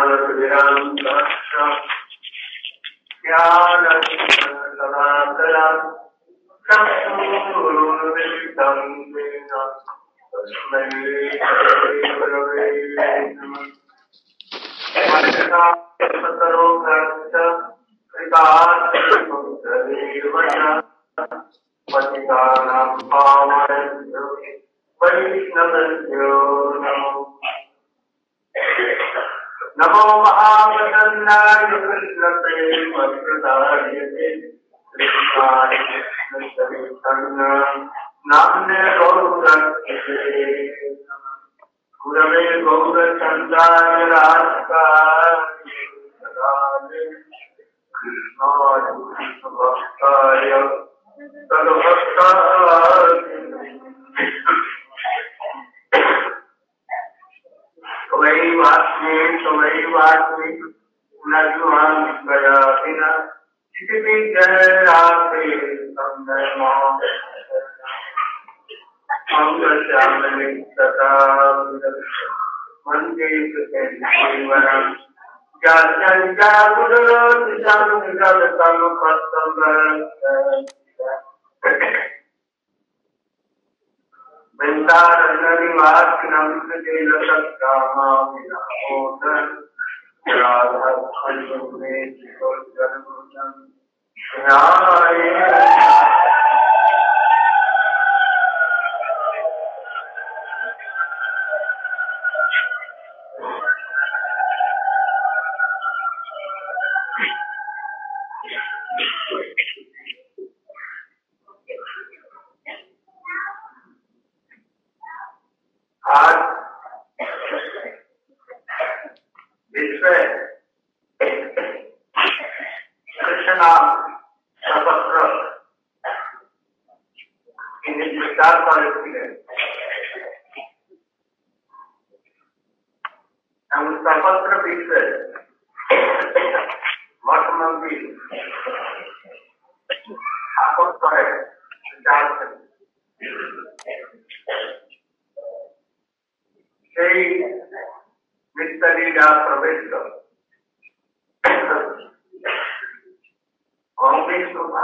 नमो महावदन्नाय कृष्ण प्रेम प्रदायते कृष्णाय कृष्ण चैतन्य नाम्ने गौरक्षते गुरवे गौरचन्द्राय राधिकाय सदाय कृष्णाय कृष्णभक्ताय तद्भक्ताय त्वयैवास्मि न जुहां गया विना चितिपि जयराते मंगलश्यामले सदा वन्दे कृष्णजीवनम् वृन्दारण्यनिवासिनं कृतेलसत्कामाविनामोदं राधाकृष्णे श्रीगोचरगुणं ध्याये आज विश्व कृष्ण नाम सपत्र की विस्तार पर है। हम सपत्र विश्व वर्तमान भी ठाकुर पर विचार সেই মিস্তারিরা প্রবেশ কংগ্রেস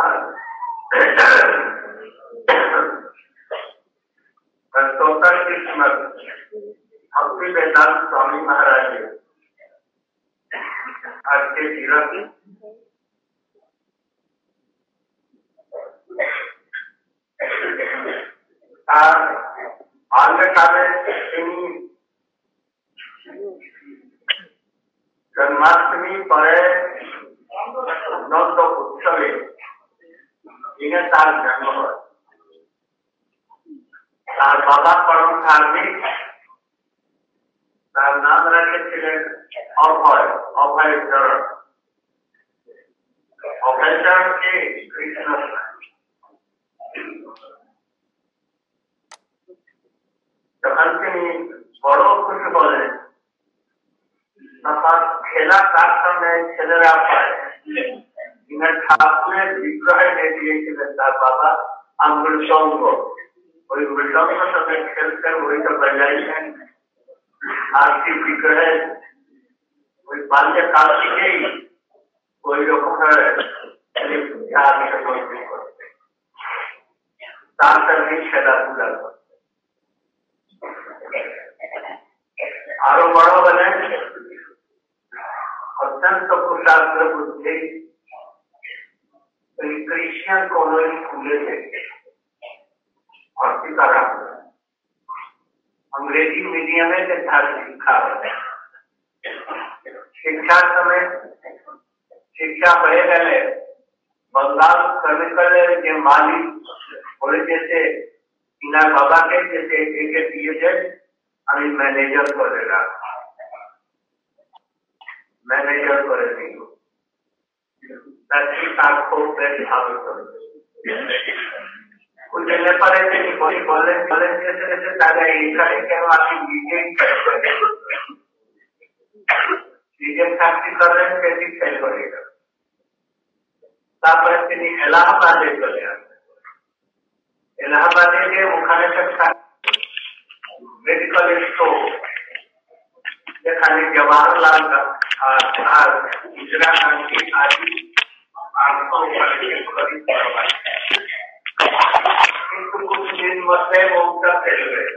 संतोषा किस्मत भक्ति वेदांत स्वामी महाराज आज के जीवन बाल्यकाले जन्माष्टमी पर नंद उत्सवे इन्हें तार जन्म है तार बाबा परम धार्मिक तार नाम रखे थे अभय चरण के कृष्ण যখন তিনি বড় খুশি বলেন তখন খেলা তার সামনে ছেলেরা পায় তিনি ঠাকুরের বিগ্রহে দিয়েছিলেন তার বাবা আঙ্গুল সঙ্গ ওই মৃদঙ্গের সঙ্গে খেলতে ওইটা বাজাইছেন আর কি বিগ্রহে ওই বাল্যকাল থেকেই ওই রকম ভাবে তার সঙ্গে খেলাধুলা করে আরো বড় বলেন অত্যন্ত কুশাগ্র বুদ্ধি क्रिश्चियन कॉलेज खुले थे भर्ती करा अंग्रेजी मीडियम में शिक्षा शिक्षा समय शिक्षा पढ़े गए बंगाल केमिकल के मालिक बोले जैसे इना बाबा के जैसे एक पीएचडी আমি ম্যানেজার করে রাখা ম্যানেজার করে দিল তাকে তার খুব বেশ ভালো করে कुछ पर বলেন যে তারা এইখানে কেন আপনি নিজের চাকরি করেন সেটি ফেল করে তারপরে তিনি এলাহাবাদে চলে আসেন এলাহাবাদে যে ওখানে একটা মেডিকেল স্টোর खाली जवाहरलाल इंदिरा गांधी आदि किंतु कुछ दिन मध्य वो उनका फेल गए।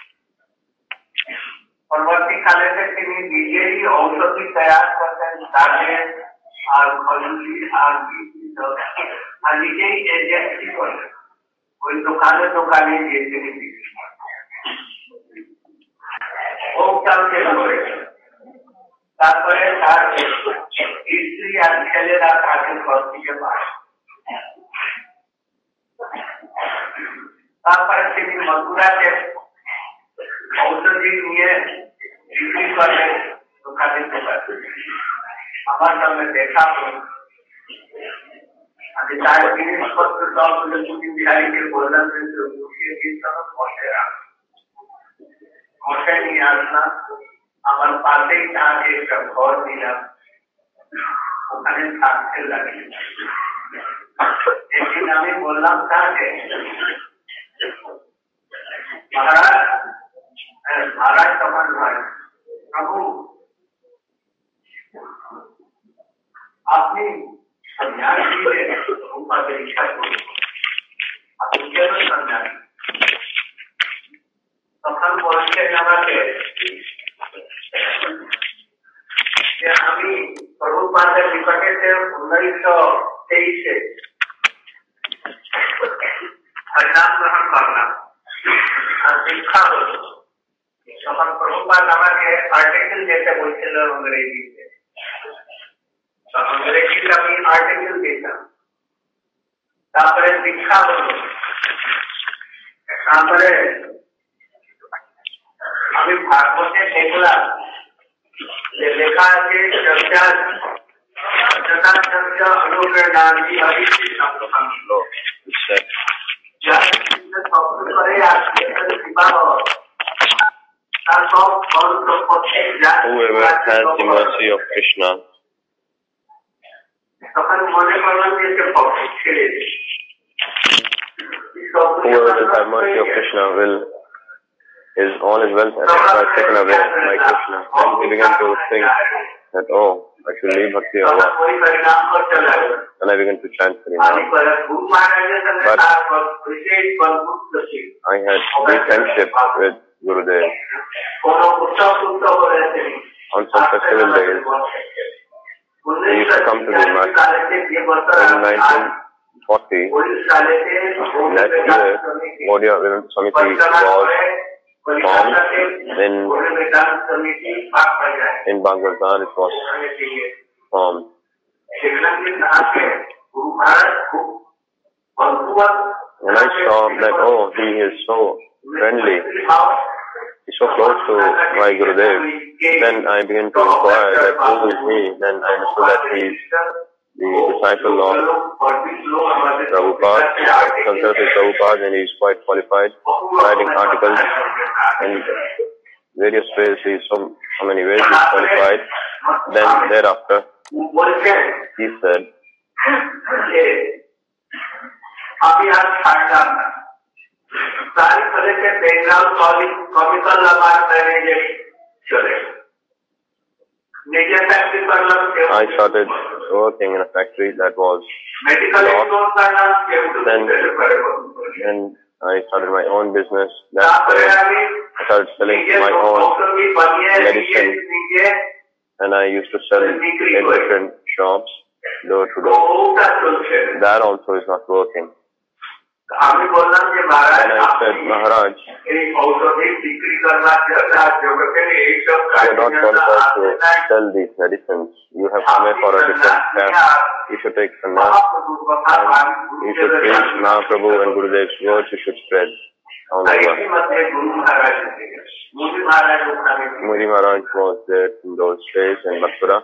परवर्ती काले से নিজেই औषधि तैयार करते हैं और खजूरी और নিজেই एजेंसी করে ওই দোকানে দোকানে গিয়ে তিনি বিক্রি ও কাল ফেল করে তারপরে তার স্ত্রী আর ছেলেরা তাকে ঘর থেকে পায়। তারপরে তিনি মথুরাতে औषधि নিয়ে বিক্রি করে দোকানে দোকানে। আমার সামনে দেখা আমি তার জিনিসপত্র সব লক্ষ্মী বিহারীকে বললাম যে মুখিয়ে দিয়েছিল মশে নিয়ে আসলাম, আমার পাশেই তাকে একটা ঘর দিলাম, ওখানে থাকতে লাগি। একদিন আমি বললাম তাকে महाराज तमन भाई प्रभु आपने संन्यास लिए रूपा की इच्छा को आप केवल संन्यास तखन बोलते जानाते कि हमी प्रभुपाद निकटे से 1923 हरिनाम ग्रहण करना शिक्षा তখন প্রভুপাদ আমাকে আর্টিকেল যেতে বলছিল अंग्रेजीতে, তো अंग्रेजीতে আমি আর্টিকেল দিতাম। তারপরে শিক্ষা হলো, তারপরে আমি ভাগবতে দেখলাম যে লেখা আছে চর্চা যথা চর্চা অনুপ্রেরণাদি হরিষ্ঠ শব্দ যা শব্দ করে আসছে বিবাহ। Whoever has the mercy of Krishna, whoever will have mercy of Krishna is all his wealth and are taken away by Krishna. Then he began to think that, oh, I should leave Bhakti Yoga. And I began to chant Harinam. But I had deep friendship with Gurudev. On some festival days, he used to come to the master. In 1940, that year, Gaudiya Vedanta Samiti was formed in Bangladesh. It was formed. When I saw that, oh, he is so friendly, he's so close to my Gurudev, then I began to inquire that who is he. Then I understood that he is the disciple of Prabhupada, consulted Prabhupada, and he is quite qualified, writing articles in various ways. He is so many ways he is qualified. Then thereafter, he said, I started working in a factory that was lost. Then I started my own business. I started selling my own medicine, and I used to sell in different shops, door to door. That also is not working. And I said, Maharaj, you are not qualified to sell these medicines. You have come here for a different task. You should take sannyas. You should preach Mahaprabhu and Gurudev's words. You should spread all over. Muri Maharaj was there in those days in Mathura.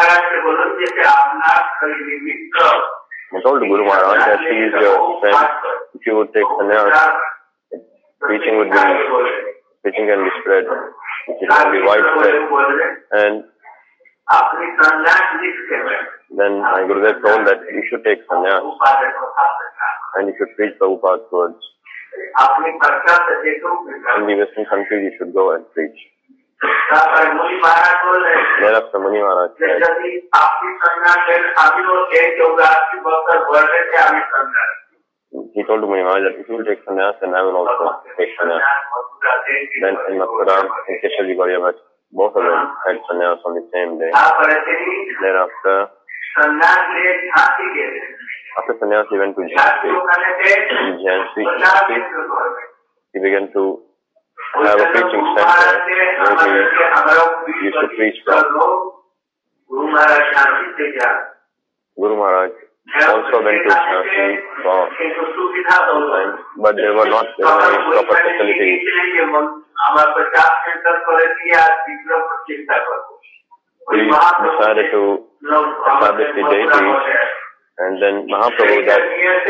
I told Guru Maharaj that he is your friend. If you would take sannyas, preaching can be spread, it can be widespread. And then my Gurudev told that you should take sannyas and you should preach Prabhupada's words. In the Western countries you should go and preach. Thereafter Muni Maharaj said, he told Muni Maharaj that if you will take sannyas, then I will also take sannyas. Then in Mathura, in Keshav Ji Gauriya Bhatt, both of them had sannyas on the same day. Thereafter, after sannyas, he went to Jhansi. In Jhansi, he began to have a preaching center where he used to preach from. Guru Maharaj also went to Jhansi for some time, but there were not any proper facilities. He decided to establish the deities, and then Mahaprabhu that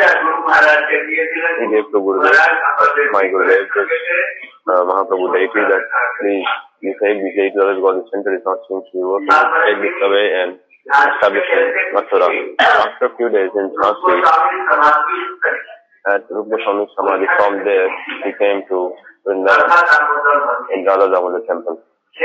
he gave to Gurudev, my Gurudev, this Mahaprabhu deity that please, you take these deities because the center is not seems to be working, take this away and establish in Mathura. After a few days in Jhansi, at Rupa Goswami Samadhi, from there he came to Vrindavan in Radha Damodar temple.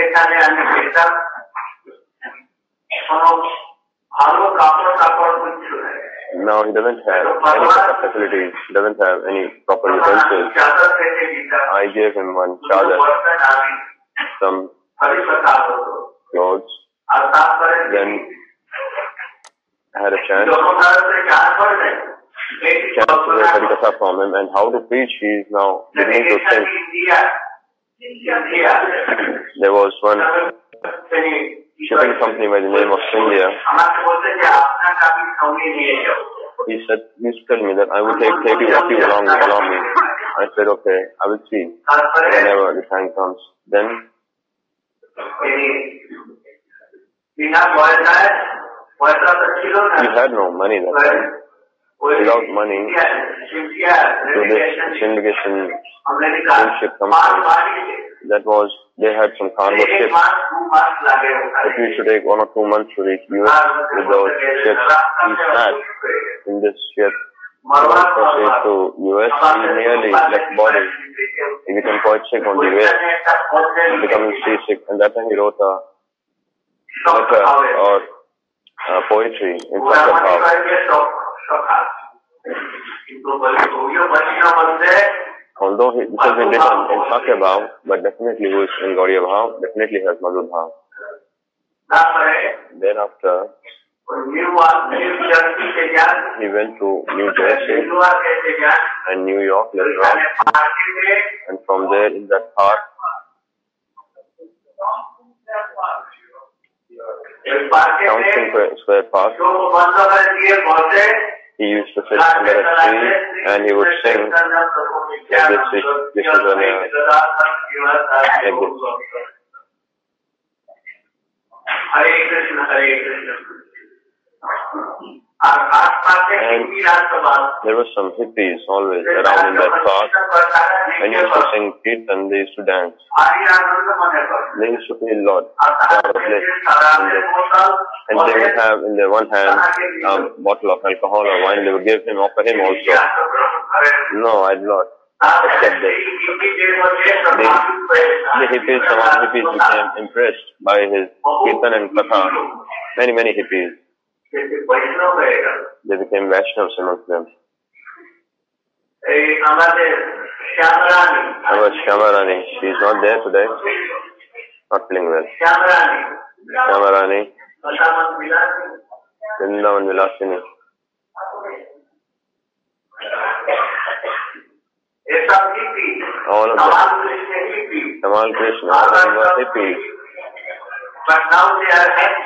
Now he doesn't have any proper facilities, he doesn't have any proper utensils. I gave him one chadar, some clothes, then I had a chance to hear Harikatha from him, and how to preach he is now beginning to think. There was one shipping company by the name of India. He said, please tell me that I will take you along me. I said, okay, I will see whenever the time comes. Then he had no money that time. Without money, to this syndication ship company, that was, they had some cargo ships. It used to take 1 or 2 months to reach US with those ships. He sat in this ship to US. He nearly left body. He became quite sick on the way, becoming seasick, and that time he wrote a letter or poetry in Sakabhav. Although this has been written in Sakabhav, but definitely who is in Gauriya Bhav, definitely has Madhur Bhav. Thereafter, he went to New Jersey and New York later on, and from there in that park, Town Square Park, he used to sit under a tree and he would sing like this is an like this. Hare Krishna, Hare Krishna. And there were some hippies always around in that park. When you used to sing Kirtan, they used to dance. They used to feel a lot of bliss in this. And they would have in their one hand a bottle of alcohol or wine. They would offer him also. No, I did not accept this. The hippies, some of the hippies became impressed by his Kirtan and Katha. Many hippies. They became Vaishnavas amongst them. Our Shyamarani, she is not there today, not feeling well. Shyamarani, Vrindavan Vilasini. All of them. Tamal Krishna, all of them were hippies. But now they are happy.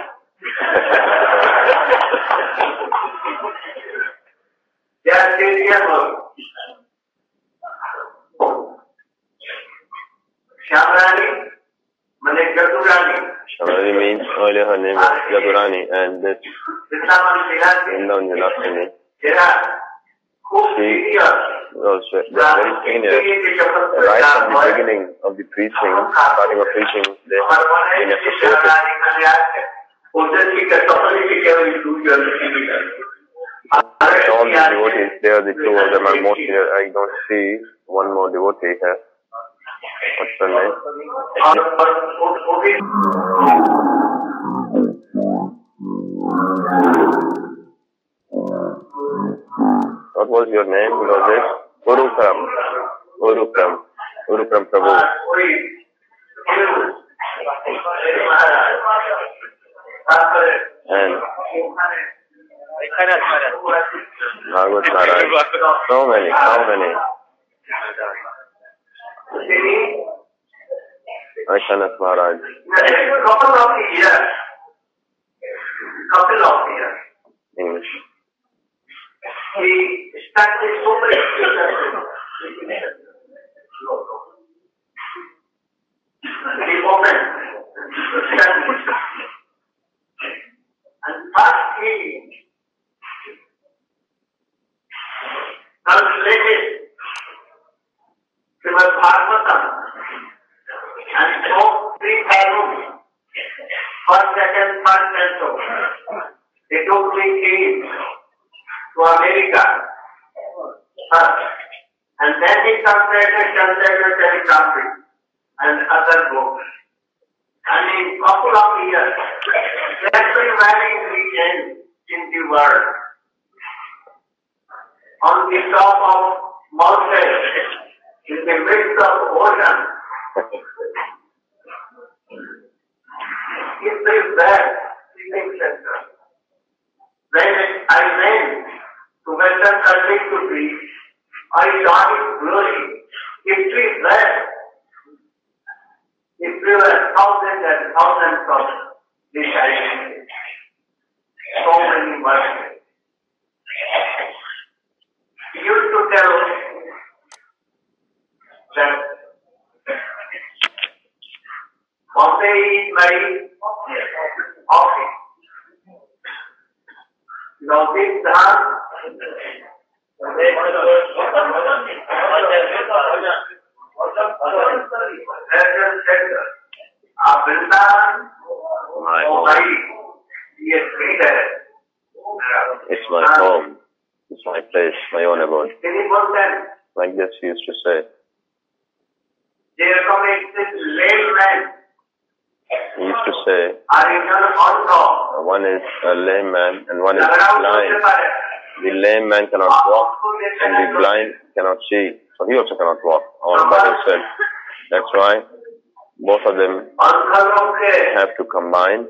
They are serious. Shamrani, Shamrani means earlier her name was Jadurani, and this Vrindavan Vilasini. She was very senior. Right from the beginning of the preaching, starting of preaching, they have been associated. All the devotees, they are the two of them are most here. I don't see one more devotee here. What's her name? What was your name? Was it Urukram? Urukram Prabhu. And Bhagavad Maharaj. So many. Aishanath Maharaj. Couple of years. English. He started so many the moment and first he translated Srimad Bhagavatam and spoke 3 volumes, first, second, third canto. He took 3 kings to America first, and then he translated Charitamrita and other books. And in couple of years, everywhere in the end in the world, on the top of mountains, in the midst of ocean, is there sleeping center. When I went to Western country to preach, I saw his glory. It is there. If there were thousands and thousands of disciples, so many verses. He used to tell that Bombay is my office. Now this dance, It's my home. It's my place, my own abode. Like this he used to say. He used to say, one is a lame man and one is blind. The lame man cannot walk and the blind cannot see. So he also cannot walk. Our Bible said. That's why both of them have to combine.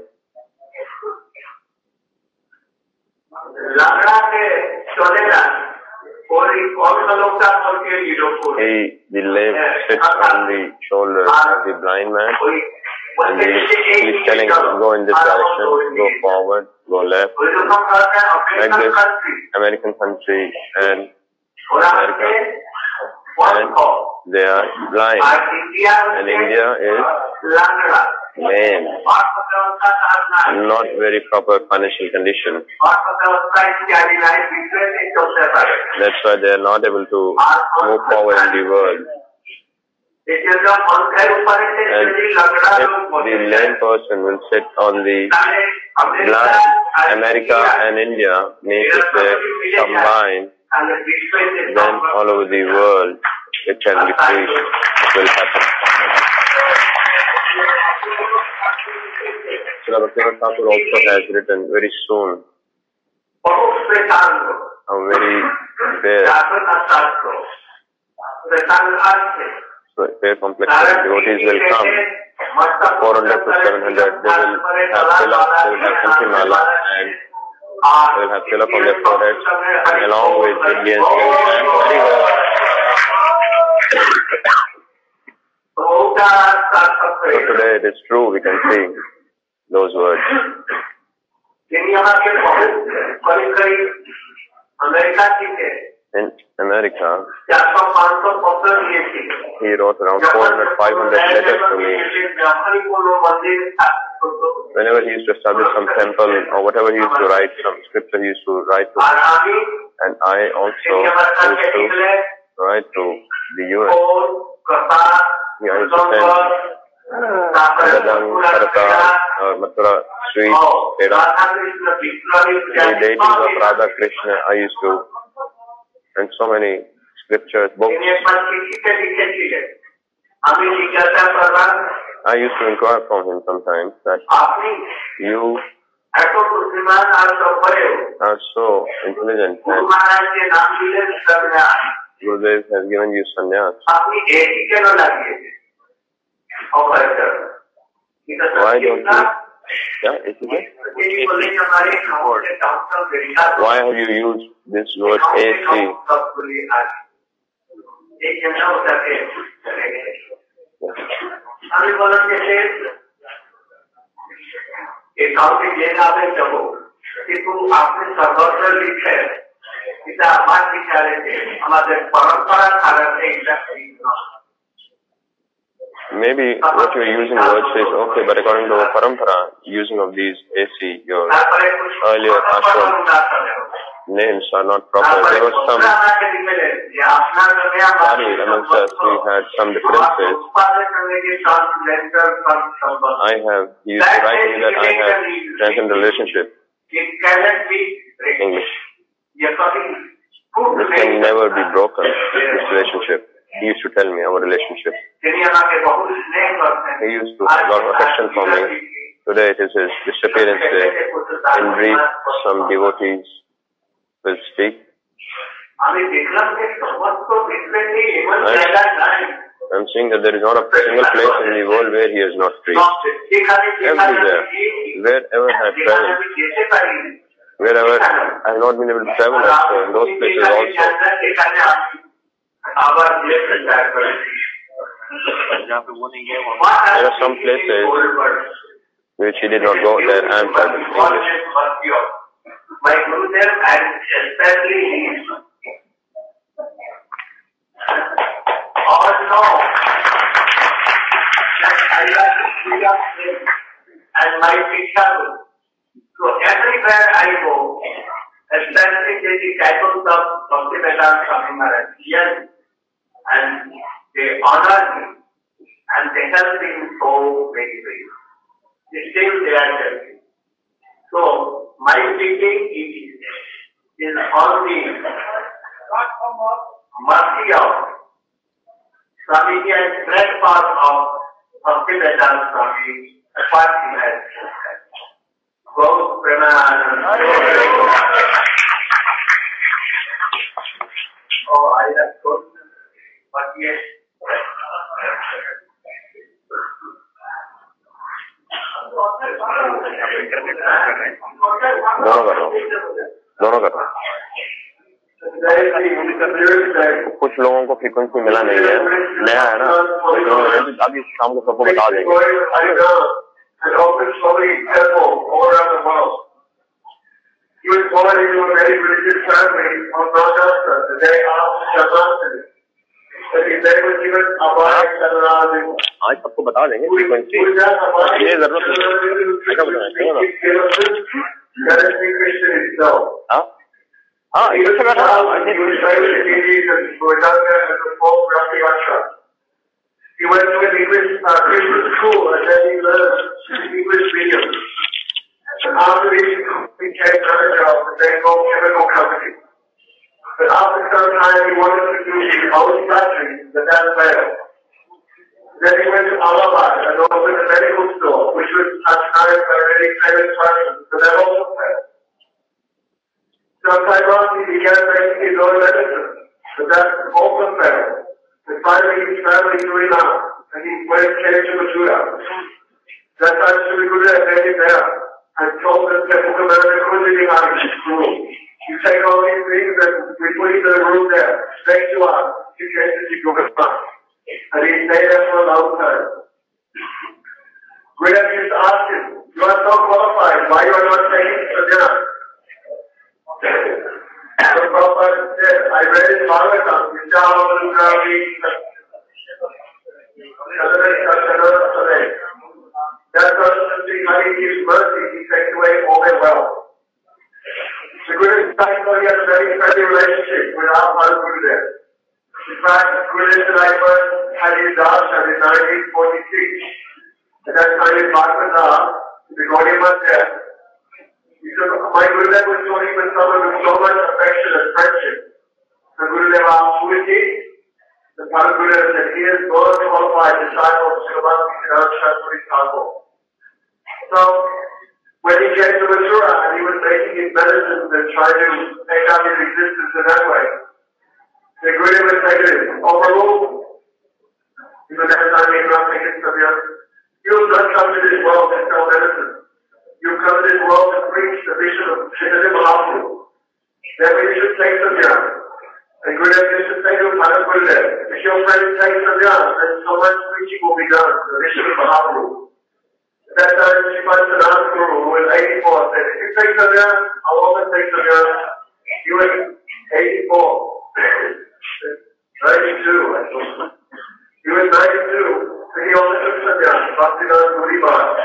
The lame sits on the shoulders of the blind man, and he's telling him to go in this direction, go forward, go left. Like this, American country and America, and they are blind, and India is lame, not very proper financial condition. That's why they are not able to move forward in the world. And if the lame person will sit on the blind, America and India, means if they combine, then all over the world it can be free. It will happen. Srila Bhaktivinoda Thakur also has written very soon a very fair complex devotees will come. 400 to 700, they will have tilak, they will have Kantimala, and they will have tilak on their foreheads, and along with Indians, they will chant very well. So today it is true, we can see those words. In America, he wrote around 400, 500 letters to me. Whenever he used to establish some temple or whatever he used to write, some scripture he used to write to me. And I also used to write to the US. He used to send Gadang, Karata, or Mathura sweets, Peda. The deities of Radha Krishna I used to, and so many scriptures, books. I used to inquire from him sometimes that you are so intelligent and Gurudev has given you sannyas. Why don't you? Yeah, is it? Why have you used this word AC? Maybe what you are using words is okay, but according to our parampara, using of these AC, your earlier ashram names are not proper. There was some sorry amongst us, we had some differences. I have, he used to write me that I have transcended relationship. English. This can never be broken, this relationship. He used to tell me our relationship. He used to have a lot of affection for me. Today it is his disappearance day. In brief, some devotees will speak. I'm seeing that there is not a single place in the world where he has not preached. Everywhere, wherever I have traveled, wherever I have not been able to travel also, in those places also. There are some places which he did not go there and tried in English. My Gurudev had especially also that I like to speak up and my picture. So everywhere I go, especially the disciples of Bhakti Vedanta Swami Maharaj, yes, and they honor me and they help me so very, very. Still they are helping. So my thinking is on the mercy of Swamiji and spread part of Bhakti Vedanta Swami, apart from that. Go Oh, I have told them, but yes. दोनों कर रहा हूँ। कुछ लोगों को frequency मिला नहीं है, नया है ना, अभी शाम को सबको बता देंगे। आज सबको बता देंगे फ्रीक्वेंसी, ये जरूरत नहीं है, ऐसा बताना क्यों ना? हाँ हाँ, इधर से बैठा He went to an English Christian school and then he learned English medium. And after he became manager of the Bengal Chemical Company. But after some time he wanted to do his own factory, but that failed. Then he went to Allahabad and opened a medical store, which was at times a very famous person, but that also failed. Sometime on he began making his own medicine, but that also failed. And finally his family threw him out, and he came to Mathura. That time Sri Gurudev met him there, and told them that the medical living out of his school. You take all these things and we put him in a room there, next to us, you came to see Gurudev. And he stayed there for a long time. Gurudev used to ask him, you are so qualified, why you are not taking Sadhana? So Prabhupada said, I read in Bhagavatam, that person behind his mercy, he takes away all their wealth. The Gurudev he has a very friendly relationship with our Father Gurudev. In fact, Gurudev and I first had his darshan in 1946. At that time in Bhagavatam, the Gaudiya was there. He said, my Gurudev was talking with someone with so much affection and friendship. The Gurudev asked, who is he? the Paraguda said he is more qualified disciple of Srivasti Siddhanta Saraswati Thakur. So, when he came to Mathura and he was making his medicines and trying to take out his existence in that way, the Guru would say to him, "Oh Prabhu, even every time he not taking from you, you've not come to this world to sell medicine. You've come to this world to preach the vision of Chaitanya Mahaprabhu. Therefore you should take some young." And Gurudev used to say to him, Gurudev, if your friend takes some young, then so much preaching will be done, the vision of Mahaprabhu. At that time, Srimad Sanatana Guru, who was 84, said, if you take some young, I'll also take some young. He was 84. 92, I thought. He was 92, and he also took some young, Bhaktivedanta Puri Maharaj.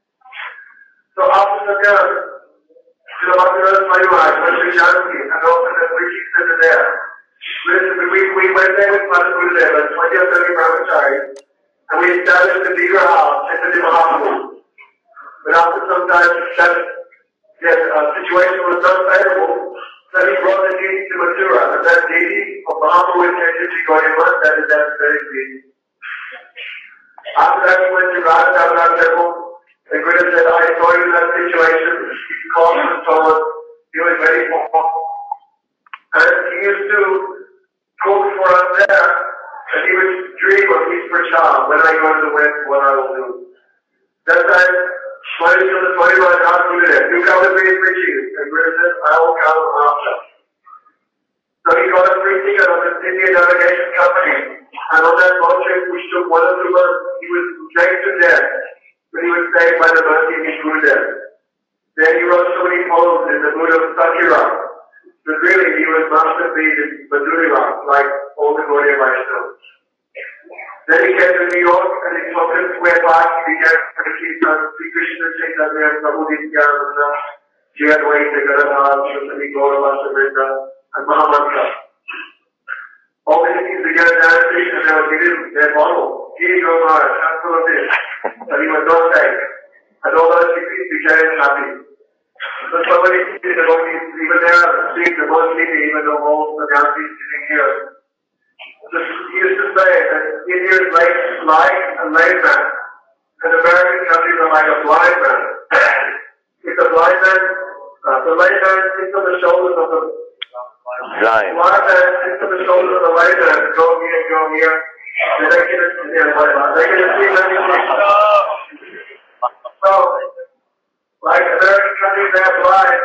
So after some young, Srila Bhaktivedanta Puri Maharaj went to Shanti and opened a preaching center there. We went there with Mother Gurudev and 20 or 30 brahmacharis, and we established the bigger house, Chaitanya Mahaprabhu. But after some time, that situation was not favorable, so he brought the deity to Mathura, and that deity of Mahaprabhu is Chaitanya Gauriya, that is that very deity. After that, he went to Radha Damodar temple, and Gurudev said, I saw you in that situation, he called and told us, he was very poor. And he used to cook for us there, and he would dream of his prachar, when I go to the West, what I will do. That time, Swami to the Swami Maharaj asked Gurudev, you come with me and preaching, and Gurudev said, I will come after. So he got a free ticket on the Indian navigation company, and on that boat trip, which took 1 or 2 months, he was dragged to death, but he was saved by the mercy of his Gurudev. Then he wrote so many poems in the mood of Sakira. But really, he was masterpiece in Madhurila, like all the Gaudiya Vaishnavas. Then he came to New York, and in Token Square Park, he began to teach on Sri Krishna Chaitanya, Prabhu Nityananda, Jayadvaita Gadadhar, Shri Gaurava Samrita, and Mahamantra. All these things began dancing, and they were given their model. He is Omar, Shankar of this, and he was not take. And all those people became happy. So somebody sees the devotees, even there, seeing the most people, even though all the Gandhis sitting here. So he used to say that India is like a lame man, and American countries are like a blind man. If the blind man, the lame man sits on the shoulders of the blind man sits on the shoulders of the lame man, go here, and they can see everything. So, like American countries, they are blind.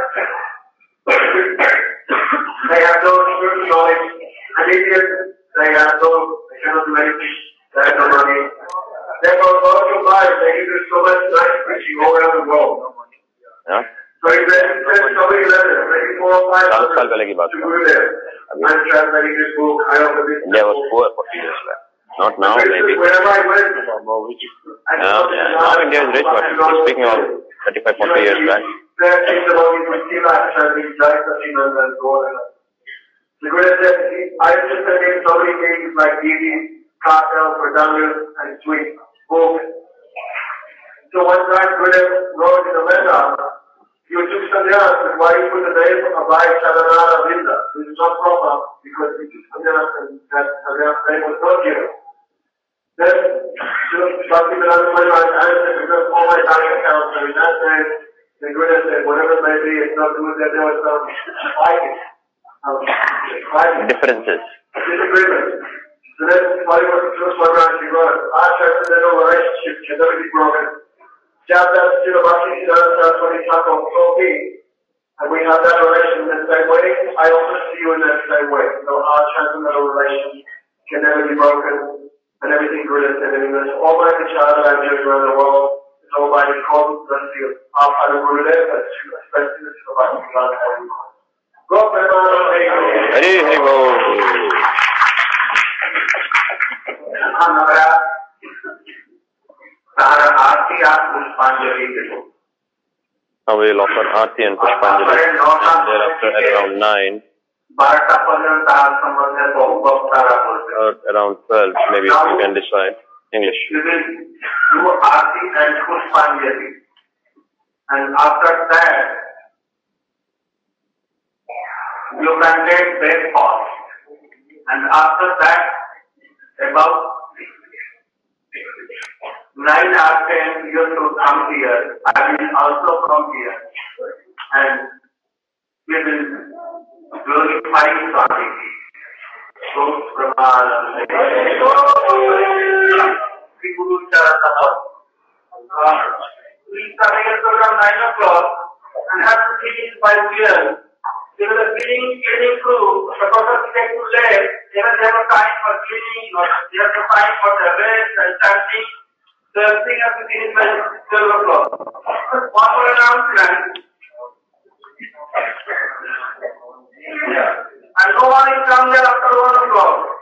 They have no spiritual knowledge. And Indians, they cannot do anything. They have no money. Therefore, those who blind, they can do so much nice preaching all around the world. Yeah. So he sent so many letters, maybe 4 or 5 letters to Gurudev. I'm translating this book. India was poor 40 years back. Not now, maybe. Wherever I went, now India is rich, but speaking of 35, 40 years back. There is about you to see that chanting Jai Sachinanda and God. The Guru said, I just said so many things like Didi, Kartel, Pradanga, and Sweet book. So one time Guru wrote in a letter, you took sannyas, but why you put the name of Abhay Charanara Vinda? This is not proper because you took sannyas and that sannyas name was not given. Then, Bhaktivedanta Puri Maharaj answered, because all my bank accounts are in that name, the Guru said, whatever it may be, it's not good that there was some differences. Disagreement. So then, Swami Maharaj, he wrote, our transcendental relationship can never be broken. Just as Srila Bhakti Siddhanta Saraswati Thakur told me, and we have that relation in the same way, I also see you in that same way. So our transcendental relation can never be broken. And everything good is in English. All my vichara that I'm doing around the world is all by the cause of our Father Gurudev, especially the Srila Bhakti Siddhanta Go Hari Hari Bo. Now we will offer Aarti and Pushpanjali, and thereafter at around 9, or around 12, maybe you can decide. English. You will do Aarti and Pushpanjali. And after that, you can take breakfast. And after that, about 9 or 10 years to come here. I will also come here. And we will glorify God. So, Sri Guru Charanam. We started at around 9 o'clock and have to finish by 12. There is a cleaning crew. The person takes to left. They have time for cleaning, or they have time for the rest and chanting. So everything has to finish by 12 o'clock. One more announcement. And no one is come there after 1 o'clock.